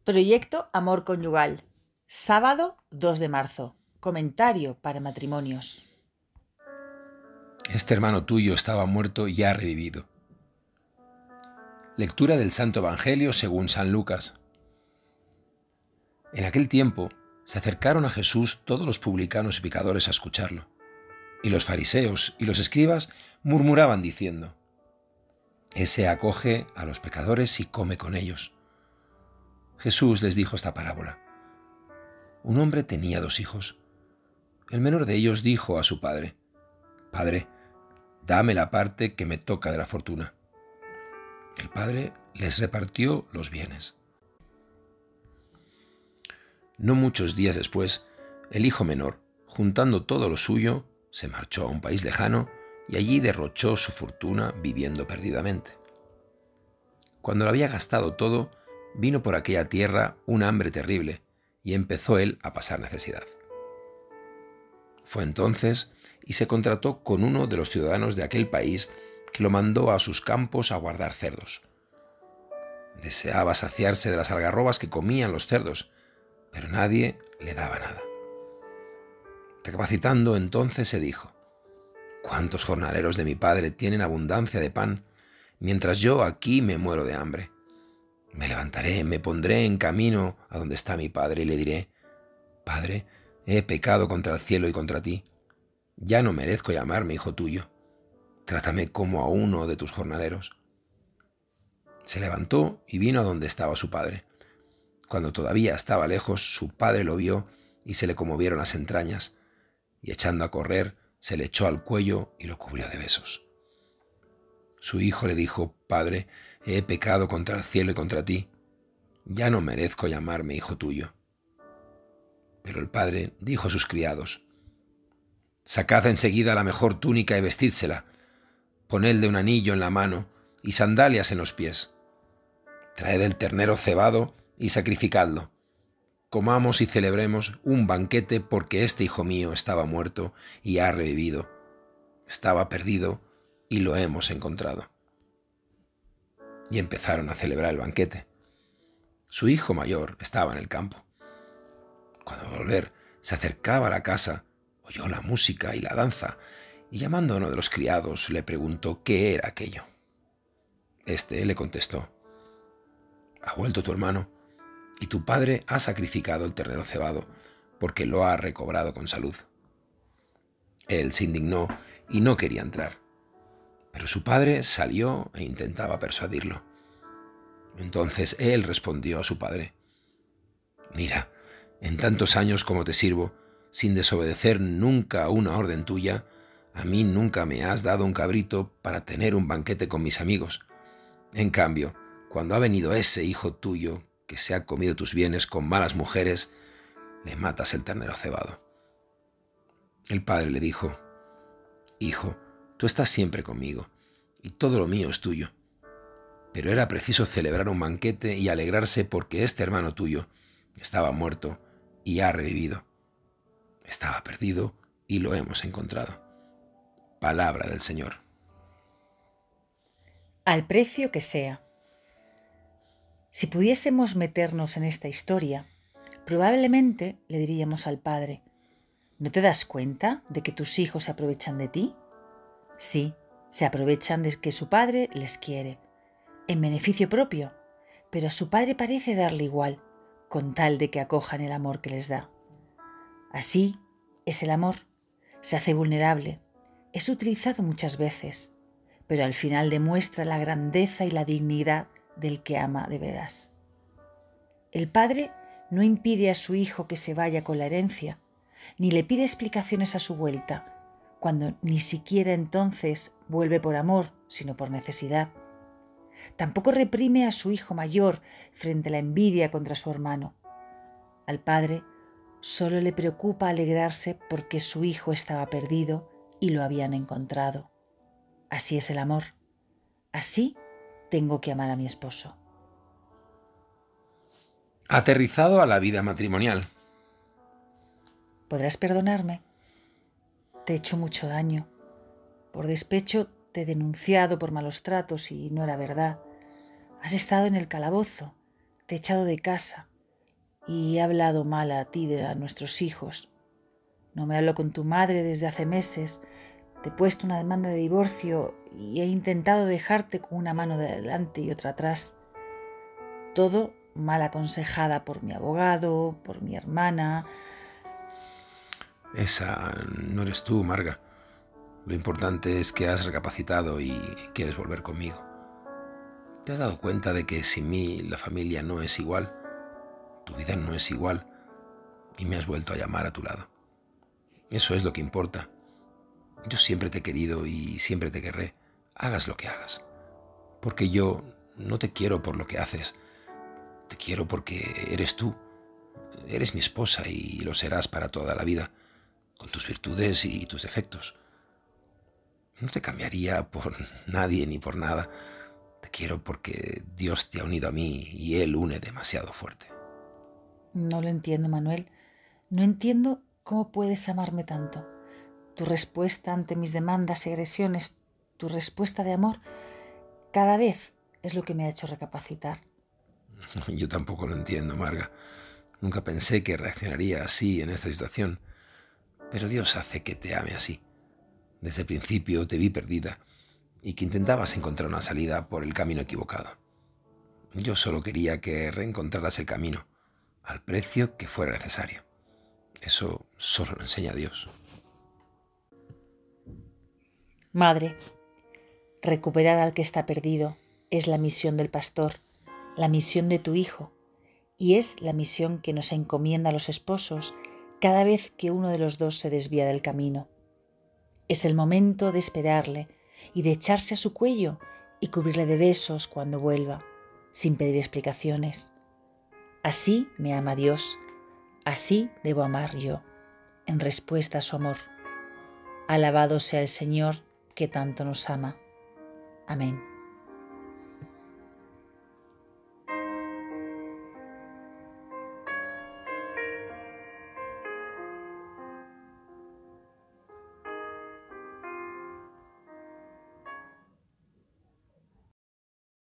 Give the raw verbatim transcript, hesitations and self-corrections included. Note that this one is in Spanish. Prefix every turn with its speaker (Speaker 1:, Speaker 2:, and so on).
Speaker 1: Proyecto Amor Conyugal. Sábado dos de marzo. Comentario para matrimonios.
Speaker 2: Este hermano tuyo estaba muerto y ha revivido. Lectura del Santo Evangelio según San Lucas. En aquel tiempo se acercaron a Jesús todos los publicanos y pecadores a escucharlo. Y los fariseos y los escribas murmuraban diciendo: Ese acoge a los pecadores y come con ellos. Jesús les dijo esta parábola. Un hombre tenía dos hijos. El menor de ellos dijo a su padre: Padre, dame la parte que me toca de la fortuna. El padre les repartió los bienes. No muchos días después, el hijo menor, juntando todo lo suyo, se marchó a un país lejano y allí derrochó su fortuna viviendo perdidamente. Cuando lo había gastado todo, vino por aquella tierra un hambre terrible y empezó él a pasar necesidad. Fue entonces y se contrató con uno de los ciudadanos de aquel país que lo mandó a sus campos a guardar cerdos. Deseaba saciarse de las algarrobas que comían los cerdos, pero nadie le daba nada. Recapacitando entonces se dijo: ¿Cuántos jornaleros de mi padre tienen abundancia de pan, mientras yo aquí me muero de hambre? Me levantaré, me pondré en camino a donde está mi padre y le diré: Padre, he pecado contra el cielo y contra ti. Ya no merezco llamarme hijo tuyo. Trátame como a uno de tus jornaleros. Se levantó y vino a donde estaba su padre. Cuando todavía estaba lejos, su padre lo vio y se le conmovieron las entrañas, y echando a correr, se le echó al cuello y lo cubrió de besos. Su hijo le dijo: Padre, he pecado contra el cielo y contra ti. Ya no merezco llamarme hijo tuyo. Pero el padre dijo a sus criados: Sacad enseguida la mejor túnica y vestídsela, ponedle un anillo en la mano y sandalias en los pies. Traed el ternero cebado y sacrificadlo. Comamos y celebremos un banquete, porque este hijo mío estaba muerto y ha revivido. Estaba perdido y lo hemos encontrado. Y empezaron a celebrar el banquete. Su hijo mayor estaba en el campo. Cuando al volver se acercaba a la casa, oyó la música y la danza, y llamando a uno de los criados le preguntó qué era aquello. Este le contestó: Ha vuelto tu hermano, y tu padre ha sacrificado el ternero cebado, porque lo ha recobrado con salud. Él se indignó y no quería entrar, pero su padre salió e intentaba persuadirlo. Entonces él respondió a su padre: Mira, en tantos años como te sirvo, sin desobedecer nunca una orden tuya, a mí nunca me has dado un cabrito para tener un banquete con mis amigos. En cambio, cuando ha venido ese hijo tuyo que se ha comido tus bienes con malas mujeres, le matas el ternero cebado. El padre le dijo: Hijo, tú estás siempre conmigo, y todo lo mío es tuyo. Pero era preciso celebrar un banquete y alegrarse, porque este hermano tuyo estaba muerto y ha revivido. Estaba perdido y lo hemos encontrado. Palabra del Señor.
Speaker 1: Al precio que sea. Si pudiésemos meternos en esta historia, probablemente le diríamos al padre: ¿no te das cuenta de que tus hijos se aprovechan de ti? Sí, se aprovechan de que su padre les quiere, en beneficio propio, pero a su padre parece darle igual, con tal de que acojan el amor que les da. Así es el amor, se hace vulnerable, es utilizado muchas veces, pero al final demuestra la grandeza y la dignidad del que ama de veras. El padre no impide a su hijo que se vaya con la herencia, ni le pide explicaciones a su vuelta, cuando ni siquiera entonces vuelve por amor, sino por necesidad. Tampoco reprime a su hijo mayor frente a la envidia contra su hermano. Al padre solo le preocupa alegrarse porque su hijo estaba perdido y lo habían encontrado. Así es el amor. Así tengo que amar a mi esposo.
Speaker 2: Aterrizado a la vida matrimonial.
Speaker 1: ¿Podrás perdonarme? Te he hecho mucho daño. Por despecho te he denunciado por malos tratos y no era verdad. Has estado en el calabozo, te he echado de casa, y he hablado mal a ti de a nuestros hijos. No me hablo con tu madre desde hace meses. Te he puesto una demanda de divorcio y he intentado dejarte con una mano de adelante y otra atrás. Todo mal aconsejada por mi abogado, por mi hermana.
Speaker 2: Esa no eres tú, Marga. Lo importante es que has recapacitado y quieres volver conmigo. ¿Te has dado cuenta de que sin mí la familia no es igual? Tu vida no es igual y me has vuelto a llamar a tu lado. Eso es lo que importa. Yo siempre te he querido y siempre te querré, hagas lo que hagas. Porque yo no te quiero por lo que haces, te quiero porque eres tú. Eres mi esposa y lo serás para toda la vida, con tus virtudes y tus defectos. No te cambiaría por nadie ni por nada. Te quiero porque Dios te ha unido a mí y Él une demasiado fuerte.
Speaker 1: No lo entiendo, Manuel. No entiendo cómo puedes amarme tanto. Tu respuesta ante mis demandas y agresiones, tu respuesta de amor, cada vez es lo que me ha hecho recapacitar.
Speaker 2: Yo tampoco lo entiendo, Marga. Nunca pensé que reaccionaría así en esta situación. Pero Dios hace que te ame así. Desde el principio te vi perdida y que intentabas encontrar una salida por el camino equivocado. Yo solo quería que reencontraras el camino, al precio que fuera necesario. Eso solo lo enseña Dios.
Speaker 1: Madre, recuperar al que está perdido es la misión del pastor, la misión de tu hijo, y es la misión que nos encomienda a los esposos cada vez que uno de los dos se desvía del camino. Es el momento de esperarle y de echarse a su cuello y cubrirle de besos cuando vuelva, sin pedir explicaciones. Así me ama Dios, así debo amar yo, en respuesta a su amor. Alabado sea el Señor que tanto nos ama. Amén.